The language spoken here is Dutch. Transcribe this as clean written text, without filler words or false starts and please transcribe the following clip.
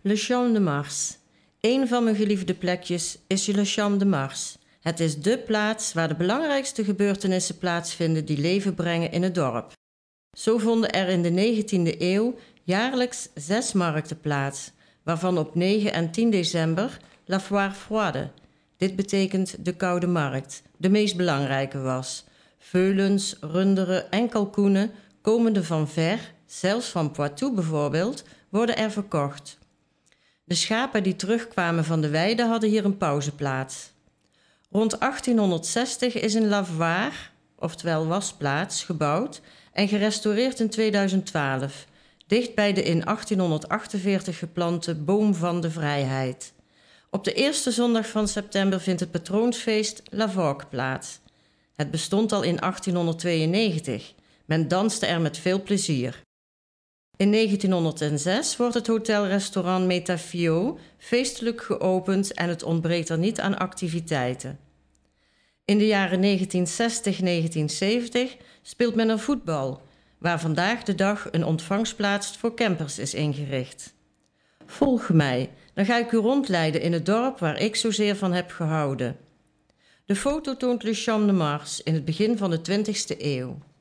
Le Champ de Mars. Een van mijn geliefde plekjes is Le Champ de Mars. Het is dé plaats waar de belangrijkste gebeurtenissen plaatsvinden die leven brengen in het dorp. Zo vonden er in de 19e eeuw jaarlijks 6 markten plaats, waarvan op 9 en 10 december La Foire Froide. Dit betekent de Koude Markt, de meest belangrijke was. Veulens, runderen en kalkoenen, komende van ver, zelfs van Poitou bijvoorbeeld, worden er verkocht. De schapen die terugkwamen van de weide hadden hier een pauzeplaats. Rond 1860 is een lavoir, oftewel wasplaats, gebouwd en gerestaureerd in 2012, dicht bij de in 1848 geplante Boom van de Vrijheid. Op de eerste zondag van september vindt het patroonsfeest La Vogue plaats. Het bestond al in 1892. Men danste er met veel plezier. In 1906 wordt het hotel-restaurant Metafio feestelijk geopend en het ontbreekt er niet aan activiteiten. In de jaren 1960-1970 speelt men er voetbal, waar vandaag de dag een ontvangstplaats voor campers is ingericht. Volg mij, dan ga ik u rondleiden in het dorp waar ik zozeer van heb gehouden. De foto toont Le Champ de Mars in het begin van de 20e eeuw.